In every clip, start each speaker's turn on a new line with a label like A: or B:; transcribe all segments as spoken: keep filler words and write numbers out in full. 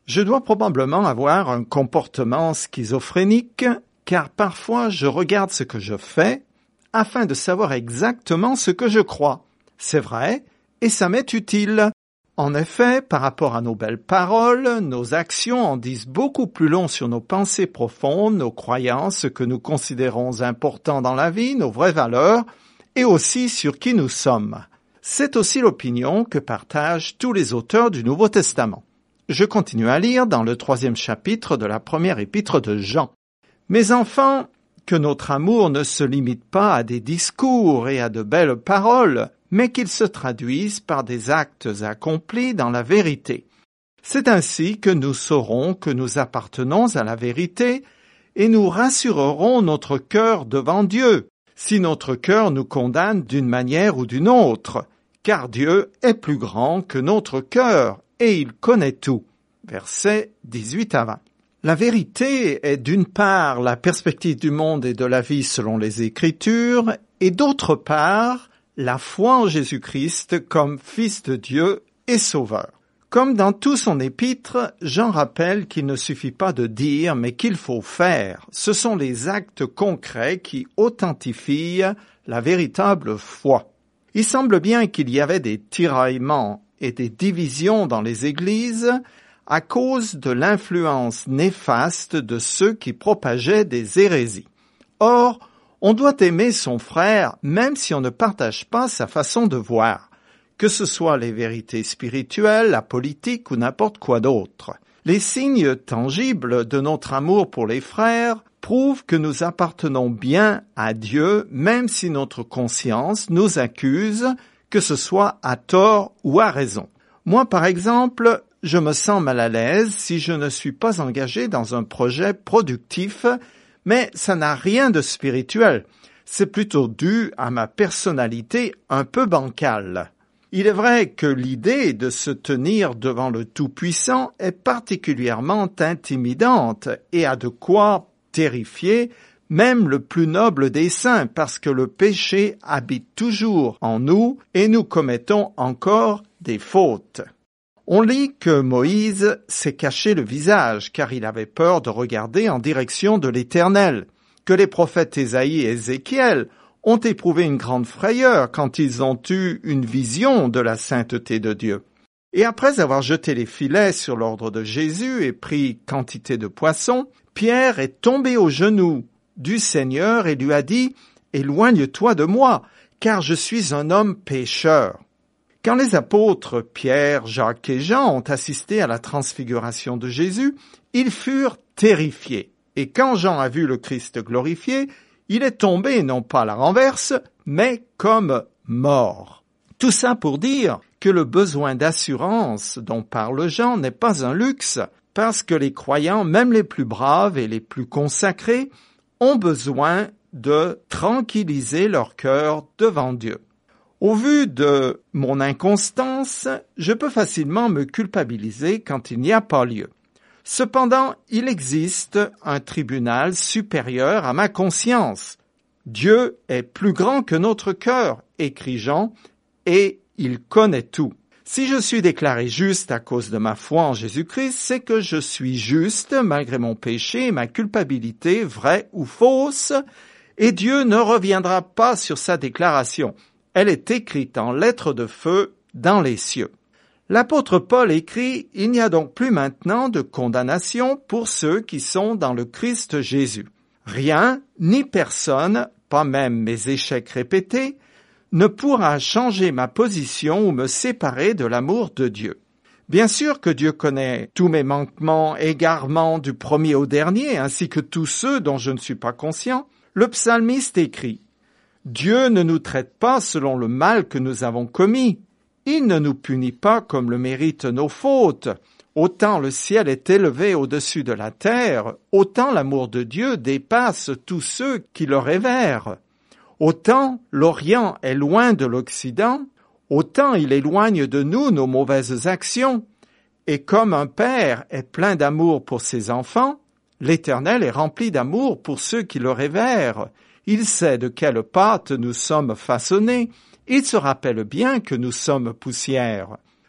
A: Je dois probablement avoir un comportement schizophrénique, car parfois je regarde ce que je fais afin de savoir exactement ce que je crois. C'est vrai, et ça m'est utile. En effet, par rapport à nos belles paroles, nos actions en disent beaucoup plus long sur nos pensées profondes, nos croyances, ce que nous considérons important dans la vie, nos vraies valeurs, et aussi sur qui nous sommes. C'est aussi l'opinion que partagent tous les auteurs du Nouveau Testament. Je continue à lire dans le troisième chapitre de la première épître de Jean. Mes enfants, que notre amour ne se limite pas à des discours et à de belles paroles, mais qu'il se traduise par des actes accomplis dans la vérité. C'est ainsi que nous saurons que nous appartenons à la vérité et nous rassurerons notre cœur devant Dieu, si notre cœur nous condamne d'une manière ou d'une autre, car Dieu est plus grand que notre cœur et il connaît tout. Versets dix-huit à vingt. La vérité est d'une part la perspective du monde et de la vie selon les Écritures, et d'autre part la foi en Jésus-Christ comme Fils de Dieu et Sauveur. Comme dans tout son épître, Jean rappelle qu'il ne suffit pas de dire, mais qu'il faut faire. Ce sont les actes concrets qui authentifient la véritable foi. Il semble bien qu'il y avait des tiraillements et des divisions dans les églises à cause de l'influence néfaste de ceux qui propageaient des hérésies. Or, on doit aimer son frère même si on ne partage pas sa façon de voir, que ce soit les vérités spirituelles, la politique ou n'importe quoi d'autre. Les signes tangibles de notre amour pour les frères prouvent que nous appartenons bien à Dieu même si notre conscience nous accuse, que ce soit à tort ou à raison. Moi, par exemple, je me sens mal à l'aise si je ne suis pas engagé dans un projet productif, mais ça n'a rien de spirituel. C'est plutôt dû à ma personnalité un peu bancale. Il est vrai que l'idée de se tenir devant le Tout-Puissant est particulièrement intimidante et a de quoi terrifier même le plus noble des saints, parce que le péché habite toujours en nous et nous commettons encore des fautes. On lit que Moïse s'est caché le visage, car il avait peur de regarder en direction de l'Éternel, que les prophètes Ésaïe et Ézéchiel ont éprouvé une grande frayeur quand ils ont eu une vision de la sainteté de Dieu. Et après avoir jeté les filets sur l'ordre de Jésus et pris quantité de poissons, Pierre est tombé aux genoux du Seigneur et lui a dit « Éloigne-toi de moi, car je suis un homme pécheur ». Quand les apôtres Pierre, Jacques et Jean ont assisté à la transfiguration de Jésus, ils furent terrifiés. Et quand Jean a vu le Christ glorifié, il est tombé non pas à la renverse, mais comme mort. Tout ça pour dire que le besoin d'assurance dont parle Jean n'est pas un luxe, parce que les croyants, même les plus braves et les plus consacrés, ont besoin de tranquilliser leur cœur devant Dieu. Au vu de mon inconstance, je peux facilement me culpabiliser quand il n'y a pas lieu. Cependant, il existe un tribunal supérieur à ma conscience. Dieu est plus grand que notre cœur, écrit Jean, et il connaît tout. Si je suis déclaré juste à cause de ma foi en Jésus-Christ, c'est que je suis juste malgré mon péché et ma culpabilité, vraie ou fausse, et Dieu ne reviendra pas sur sa déclaration. Elle est écrite en lettres de feu dans les cieux. L'apôtre Paul écrit « Il n'y a donc plus maintenant de condamnation pour ceux qui sont dans le Christ Jésus. Rien, ni personne, pas même mes échecs répétés, ne pourra changer ma position ou me séparer de l'amour de Dieu. Bien sûr que Dieu connaît tous mes manquements, égarements du premier au dernier, ainsi que tous ceux dont je ne suis pas conscient. Le psalmiste écrit « Dieu ne nous traite pas selon le mal que nous avons commis. Il ne nous punit pas comme le méritent nos fautes. Autant le ciel est élevé au-dessus de la terre, autant l'amour de Dieu dépasse tous ceux qui le révèrent. Autant l'Orient est loin de l'Occident, autant il éloigne de nous nos mauvaises actions. Et comme un père est plein d'amour pour ses enfants, l'Éternel est rempli d'amour pour ceux qui le révèrent. Il sait de quelle pâte nous sommes façonnés. Il se rappelle bien que nous sommes poussière.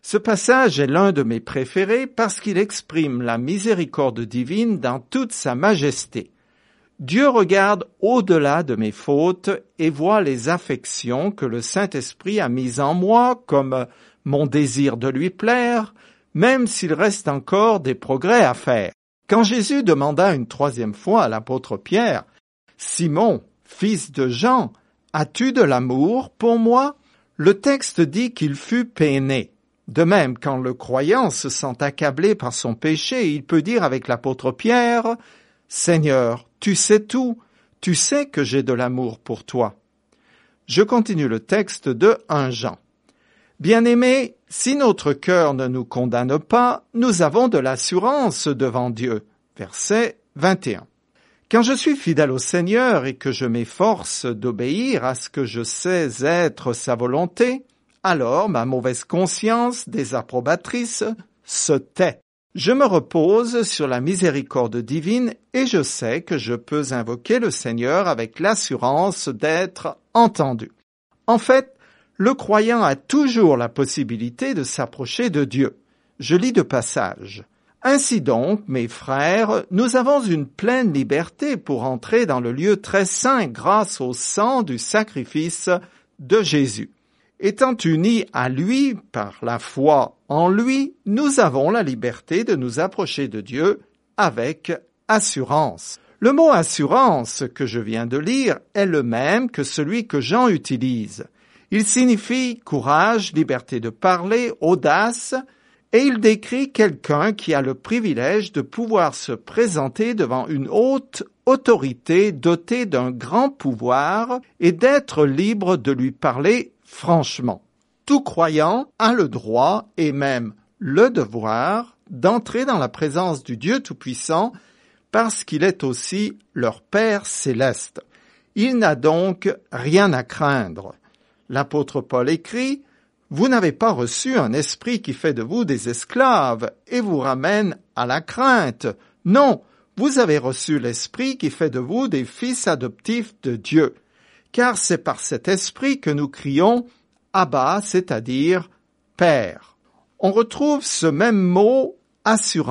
A: Ce passage est l'un de mes préférés parce qu'il exprime la miséricorde divine dans toute sa majesté. Dieu regarde au-delà de mes fautes et voit les affections que le Saint-Esprit a mises en moi, comme mon désir de lui plaire, même s'il reste encore des progrès à faire. Quand Jésus demanda une troisième fois à l'apôtre Pierre, « Simon, fils de Jean, as-tu de l'amour pour moi ?» Le texte dit qu'il fut peiné. De même, quand le croyant se sent accablé par son péché, il peut dire avec l'apôtre Pierre, « Seigneur, tu sais tout, tu sais que j'ai de l'amour pour toi. » Je continue le texte de premier Jean. « Bien-aimés, si notre cœur ne nous condamne pas, nous avons de l'assurance devant Dieu. » Verset vingt et un. Quand je suis fidèle au Seigneur et que je m'efforce d'obéir à ce que je sais être sa volonté, alors ma mauvaise conscience désapprobatrice se tait. Je me repose sur la miséricorde divine et je sais que je peux invoquer le Seigneur avec l'assurance d'être entendu. En fait, le croyant a toujours la possibilité de s'approcher de Dieu. Je lis deux passages. Ainsi donc, mes frères, nous avons une pleine liberté pour entrer dans le lieu très saint grâce au sang du sacrifice de Jésus. Étant unis à lui par la foi en lui, nous avons la liberté de nous approcher de Dieu avec assurance. Le mot assurance que je viens de lire est le même que celui que Jean utilise. Il signifie courage, liberté de parler, audace, et il décrit quelqu'un qui a le privilège de pouvoir se présenter devant une haute autorité dotée d'un grand pouvoir et d'être libre de lui parler franchement. Tout croyant a le droit et même le devoir d'entrer dans la présence du Dieu Tout-Puissant parce qu'il est aussi leur Père céleste. Il n'a donc rien à craindre. L'apôtre Paul écrit « Vous n'avez pas reçu un esprit qui fait de vous des esclaves et vous ramène à la crainte. Non, vous avez reçu l'esprit qui fait de vous des fils adoptifs de Dieu. Car c'est par cet esprit que nous crions « Abba », c'est-à-dire « Père ». On retrouve ce même mot « assurance »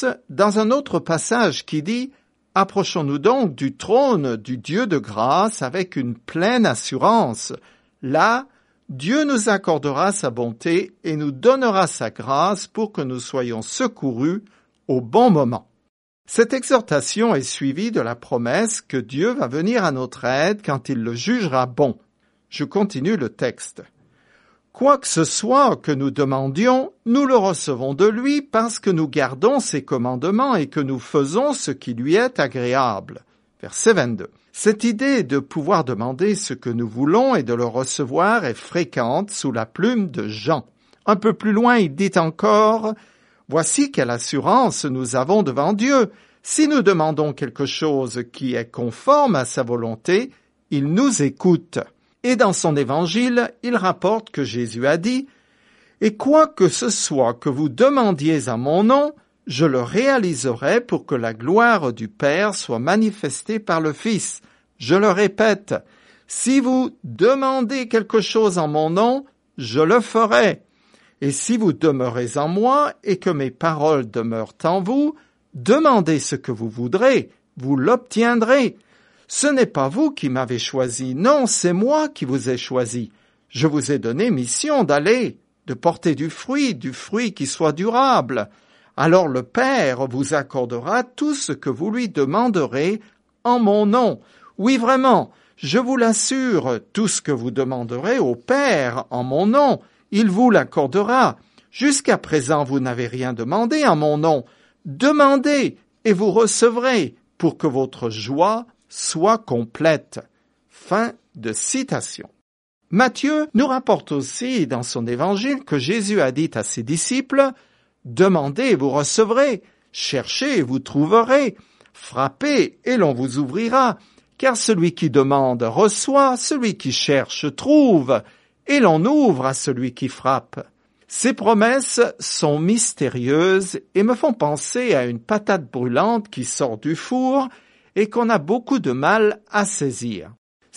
A: dans un autre passage qui dit « Approchons-nous donc du trône du Dieu de grâce avec une pleine assurance. » Là, Dieu nous accordera sa bonté et nous donnera sa grâce pour que nous soyons secourus au bon moment. Cette exhortation est suivie de la promesse que Dieu va venir à notre aide quand il le jugera bon. Je continue le texte. Quoi que ce soit que nous demandions, nous le recevons de lui parce que nous gardons ses commandements et que nous faisons ce qui lui est agréable. Verset vingt-deux. Cette idée de pouvoir demander ce que nous voulons et de le recevoir est fréquente sous la plume de Jean. Un peu plus loin, il dit encore « Voici quelle assurance nous avons devant Dieu. Si nous demandons quelque chose qui est conforme à sa volonté, il nous écoute. » Et dans son évangile, il rapporte que Jésus a dit « Et quoi que ce soit que vous demandiez à mon nom, je le réaliserai pour que la gloire du Père soit manifestée par le Fils. Je le répète, si vous demandez quelque chose en mon nom, je le ferai. Et si vous demeurez en moi et que mes paroles demeurent en vous, demandez ce que vous voudrez, vous l'obtiendrez. Ce n'est pas vous qui m'avez choisi, non, c'est moi qui vous ai choisi. Je vous ai donné mission d'aller, de porter du fruit, du fruit qui soit durable. Alors le Père vous accordera tout ce que vous lui demanderez en mon nom. Oui, vraiment, je vous l'assure, tout ce que vous demanderez au Père en mon nom, il vous l'accordera. Jusqu'à présent, vous n'avez rien demandé en mon nom. Demandez et vous recevrez pour que votre joie soit complète. » Fin de citation. Matthieu nous rapporte aussi dans son évangile que Jésus a dit à ses disciples « Demandez et vous recevrez, cherchez et vous trouverez, frappez et l'on vous ouvrira, car celui qui demande reçoit, celui qui cherche trouve, et l'on ouvre à celui qui frappe. » Ces promesses sont mystérieuses et me font penser à une patate brûlante qui sort du four et qu'on a beaucoup de mal à saisir.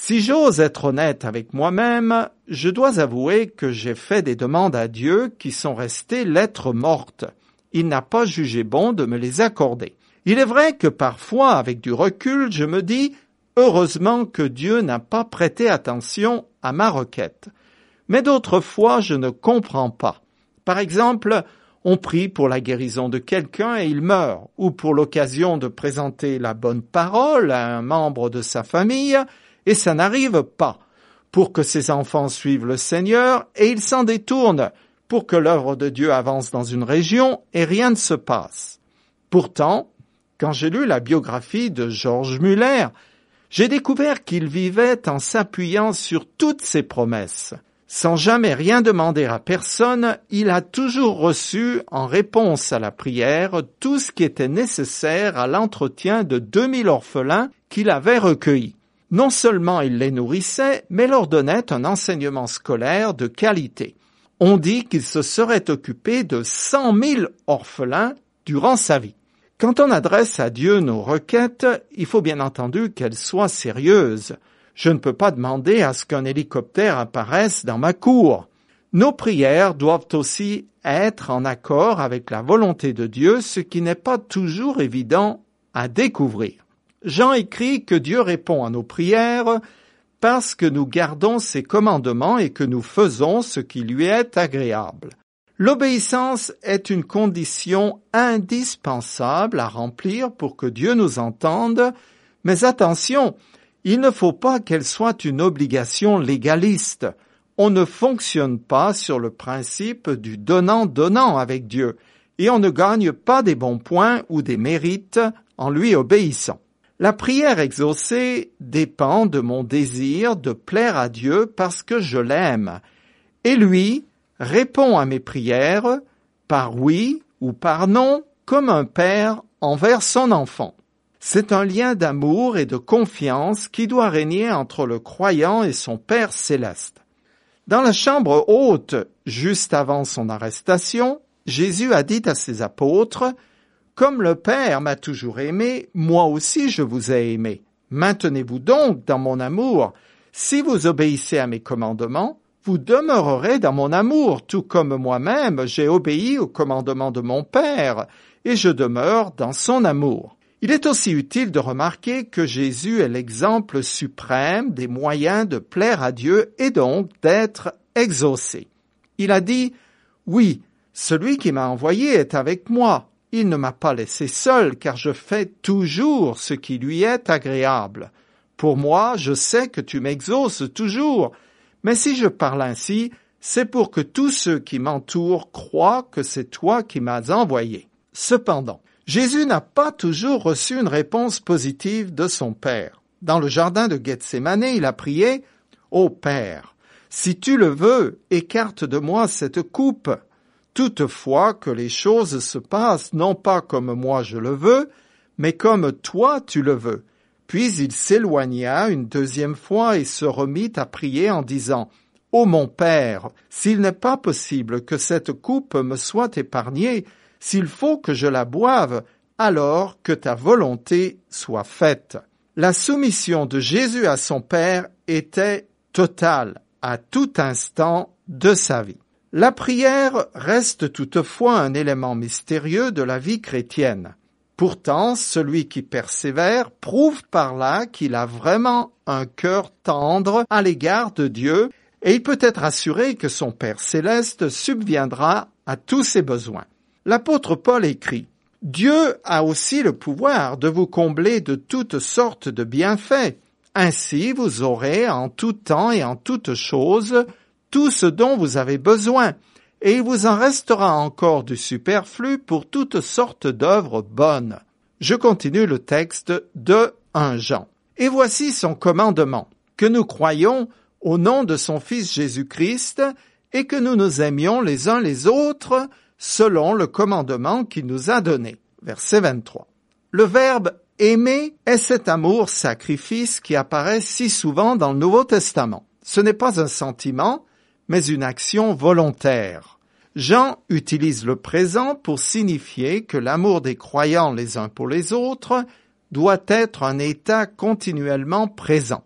A: Si j'ose être honnête avec moi-même, je dois avouer que j'ai fait des demandes à Dieu qui sont restées lettres mortes. Il n'a pas jugé bon de me les accorder. Il est vrai que parfois, avec du recul, je me dis « Heureusement que Dieu n'a pas prêté attention à ma requête ». Mais d'autres fois, je ne comprends pas. Par exemple, on prie pour la guérison de quelqu'un et il meurt, ou pour l'occasion de présenter la bonne parole à un membre de sa famille, et ça n'arrive pas, pour que ses enfants suivent le Seigneur, et ils s'en détournent, pour que l'œuvre de Dieu avance dans une région, et rien ne se passe. Pourtant, quand j'ai lu la biographie de George Muller, j'ai découvert qu'il vivait en s'appuyant sur toutes ses promesses. Sans jamais rien demander à personne, il a toujours reçu, en réponse à la prière, tout ce qui était nécessaire à l'entretien de deux mille orphelins qu'il avait recueillis. Non seulement il les nourrissait, mais leur donnait un enseignement scolaire de qualité. On dit qu'il se serait occupé de cent mille orphelins durant sa vie. Quand on adresse à Dieu nos requêtes, il faut bien entendu qu'elles soient sérieuses. Je ne peux pas demander à ce qu'un hélicoptère apparaisse dans ma cour. Nos prières doivent aussi être en accord avec la volonté de Dieu, ce qui n'est pas toujours évident à découvrir. Jean écrit que Dieu répond à nos prières parce que nous gardons ses commandements et que nous faisons ce qui lui est agréable. L'obéissance est une condition indispensable à remplir pour que Dieu nous entende, mais attention, il ne faut pas qu'elle soit une obligation légaliste. On ne fonctionne pas sur le principe du donnant-donnant avec Dieu, et on ne gagne pas des bons points ou des mérites en lui obéissant. La prière exaucée dépend de mon désir de plaire à Dieu parce que je l'aime, et lui répond à mes prières par oui ou par non, comme un père envers son enfant. C'est un lien d'amour et de confiance qui doit régner entre le croyant et son Père céleste. Dans la chambre haute, juste avant son arrestation, Jésus a dit à ses apôtres « Comme le Père m'a toujours aimé, moi aussi je vous ai aimé. Maintenez-vous donc dans mon amour. Si vous obéissez à mes commandements, vous demeurerez dans mon amour, tout comme moi-même j'ai obéi aux commandements de mon Père, et je demeure dans son amour. » Il est aussi utile de remarquer que Jésus est l'exemple suprême des moyens de plaire à Dieu et donc d'être exaucé. Il a dit « Oui, celui qui m'a envoyé est avec moi. Il ne m'a pas laissé seul, car je fais toujours ce qui lui est agréable. Pour moi, je sais que tu m'exauces toujours. Mais si je parle ainsi, c'est pour que tous ceux qui m'entourent croient que c'est toi qui m'as envoyé. » Cependant, Jésus n'a pas toujours reçu une réponse positive de son Père. Dans le jardin de Gethsémane, il a prié « Ô Père, si tu le veux, écarte de moi cette coupe. Toutefois que les choses se passent non pas comme moi je le veux, mais comme toi tu le veux. » Puis il s'éloigna une deuxième fois et se remit à prier en disant « Ô mon Père, s'il n'est pas possible que cette coupe me soit épargnée, s'il faut que je la boive, alors que ta volonté soit faite. » La soumission de Jésus à son Père était totale à tout instant de sa vie. La prière reste toutefois un élément mystérieux de la vie chrétienne. Pourtant, celui qui persévère prouve par là qu'il a vraiment un cœur tendre à l'égard de Dieu et il peut être assuré que son Père céleste subviendra à tous ses besoins. L'apôtre Paul écrit « Dieu a aussi le pouvoir de vous combler de toutes sortes de bienfaits. Ainsi vous aurez en tout temps et en toutes choses tout ce dont vous avez besoin, et il vous en restera encore du superflu pour toutes sortes d'œuvres bonnes. » Je continue le texte de premier Jean. « Et voici son commandement, que nous croyions au nom de son Fils Jésus-Christ, et que nous nous aimions les uns les autres, selon le commandement qu'il nous a donné. » Verset vingt-trois. Le verbe « aimer » est cet amour-sacrifice qui apparaît si souvent dans le Nouveau Testament. Ce n'est pas un sentiment, mais une action volontaire. Jean utilise le présent pour signifier que l'amour des croyants les uns pour les autres doit être un état continuellement présent.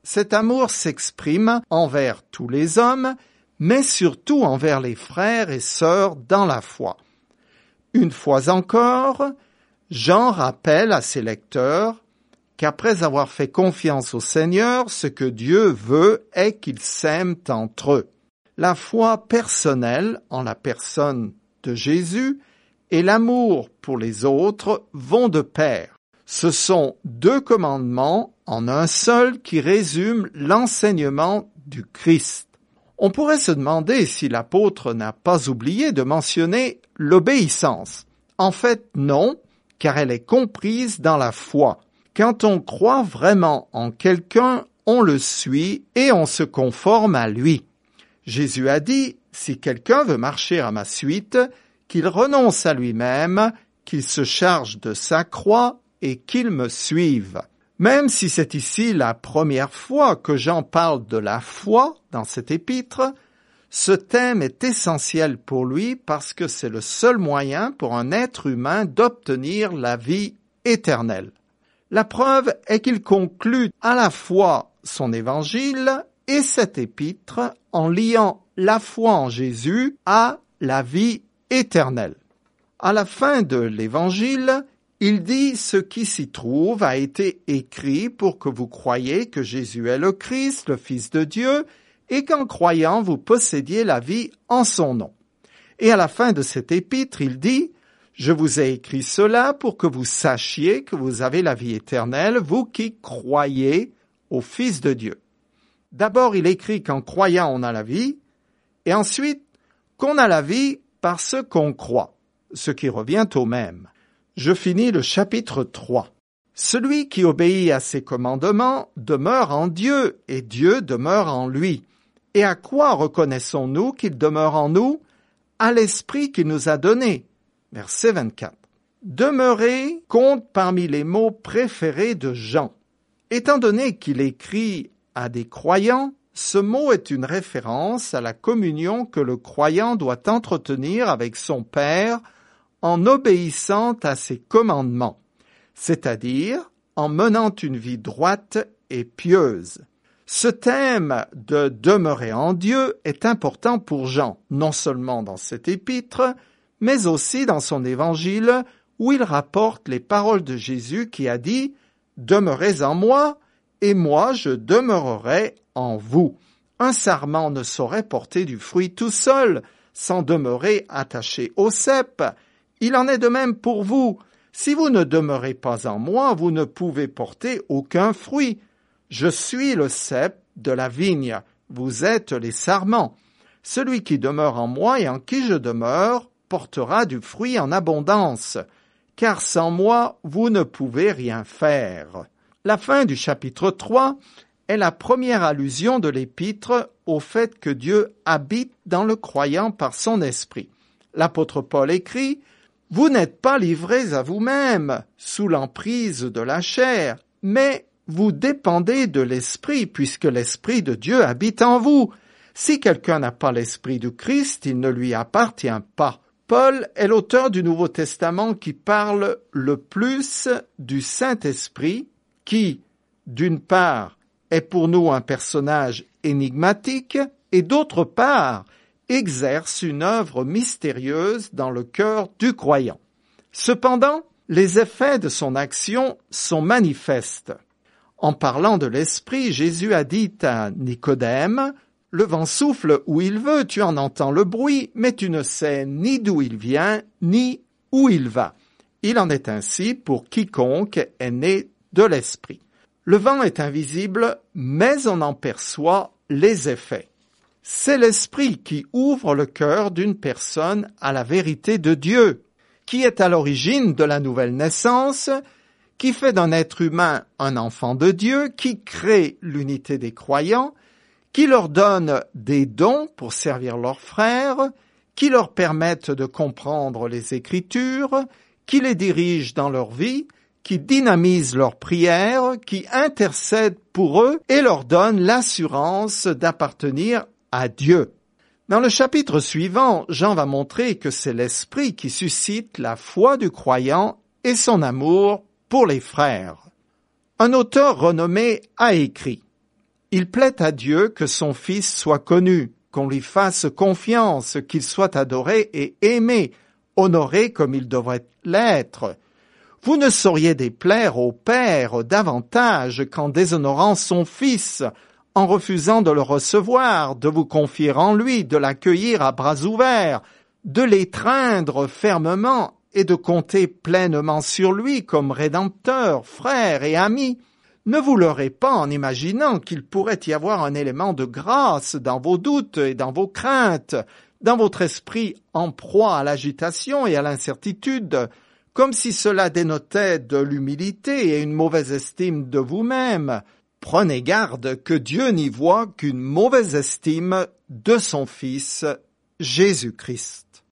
A: Cet amour s'exprime envers tous les hommes, mais surtout envers les frères et sœurs dans la foi. Une fois encore, Jean rappelle à ses lecteurs qu'après avoir fait confiance au Seigneur, ce que Dieu veut est qu'ils s'aiment entre eux. La foi personnelle en la personne de Jésus et l'amour pour les autres vont de pair. Ce sont deux commandements en un seul qui résument l'enseignement du Christ. On pourrait se demander si l'apôtre n'a pas oublié de mentionner l'obéissance. En fait, non, car elle est comprise dans la foi. Quand on croit vraiment en quelqu'un, on le suit et on se conforme à lui. Jésus a dit, si quelqu'un veut marcher à ma suite, qu'il renonce à lui-même, qu'il se charge de sa croix et qu'il me suive. Même si c'est ici la première fois que Jean parle de la foi dans cet épître, ce thème est essentiel pour lui parce que c'est le seul moyen pour un être humain d'obtenir la vie éternelle. La preuve est qu'il conclut à la fois son évangile et cet épître en liant la foi en Jésus à la vie éternelle. À la fin de l'évangile, il dit « Ce qui s'y trouve a été écrit pour que vous croyiez que Jésus est le Christ, le Fils de Dieu, et qu'en croyant vous possédiez la vie en son nom. » Et à la fin de cet épître, il dit « Je vous ai écrit cela pour que vous sachiez que vous avez la vie éternelle, vous qui croyez au Fils de Dieu. » D'abord, il écrit qu'en croyant on a la vie, et ensuite qu'on a la vie parce qu'on croit, ce qui revient au même. Je finis le chapitre trois. Celui qui obéit à ses commandements demeure en Dieu, et Dieu demeure en lui. Et à quoi reconnaissons-nous qu'il demeure en nous? À l'Esprit qu'il nous a donné. Verset vingt-quatre. Demeurer compte parmi les mots préférés de Jean. Étant donné qu'il écrit à des croyants, ce mot est une référence à la communion que le croyant doit entretenir avec son Père en obéissant à ses commandements, c'est-à-dire en menant une vie droite et pieuse. Ce thème de demeurer en Dieu est important pour Jean, non seulement dans cet épître, mais aussi dans son évangile où il rapporte les paroles de Jésus qui a dit « Demeurez en moi, et moi je demeurerai en vous. Un sarment ne saurait porter du fruit tout seul, sans demeurer attaché au cep. Il en est de même pour vous. Si vous ne demeurez pas en moi, vous ne pouvez porter aucun fruit. Je suis le cep de la vigne, vous êtes les sarments. Celui qui demeure en moi et en qui je demeure portera du fruit en abondance, car sans moi, vous ne pouvez rien faire. » La fin du chapitre trois est la première allusion de l'épître au fait que Dieu habite dans le croyant par son esprit. L'apôtre Paul écrit « Vous n'êtes pas livrés à vous-même, sous l'emprise de la chair, mais vous dépendez de l'esprit, puisque l'esprit de Dieu habite en vous. Si quelqu'un n'a pas l'esprit du Christ, il ne lui appartient pas. » Paul est l'auteur du Nouveau Testament qui parle le plus du Saint-Esprit, qui, d'une part, est pour nous un personnage énigmatique, et d'autre part, exerce une œuvre mystérieuse dans le cœur du croyant. Cependant, les effets de son action sont manifestes. En parlant de l'Esprit, Jésus a dit à Nicodème « Le vent souffle où il veut, tu en entends le bruit, mais tu ne sais ni d'où il vient, ni où il va. Il en est ainsi pour quiconque est né de l'Esprit. » Le vent est invisible, mais on en perçoit les effets. C'est l'Esprit qui ouvre le cœur d'une personne à la vérité de Dieu, qui est à l'origine de la nouvelle naissance, qui fait d'un être humain un enfant de Dieu, qui crée l'unité des croyants, qui leur donne des dons pour servir leurs frères, qui leur permettent de comprendre les Écritures, qui les dirige dans leur vie, qui dynamise leurs prières, qui intercède pour eux et leur donne l'assurance d'appartenir à Dieu. Dans le chapitre suivant, Jean va montrer que c'est l'Esprit qui suscite la foi du croyant et son amour pour les frères. Un auteur renommé a écrit « Il plaît à Dieu que son Fils soit connu, qu'on lui fasse confiance, qu'il soit adoré et aimé, honoré comme il devrait l'être. Vous ne sauriez déplaire au Père davantage qu'en déshonorant son Fils, en refusant de le recevoir, de vous confier en lui, de l'accueillir à bras ouverts, de l'étreindre fermement et de compter pleinement sur lui comme Rédempteur, frère et ami. Ne vous leurrez pas en imaginant qu'il pourrait y avoir un élément de grâce dans vos doutes et dans vos craintes, dans votre esprit en proie à l'agitation et à l'incertitude, comme si cela dénotait de l'humilité et une mauvaise estime de vous-même. Prenez garde que Dieu n'y voit qu'une mauvaise estime de son Fils, Jésus-Christ.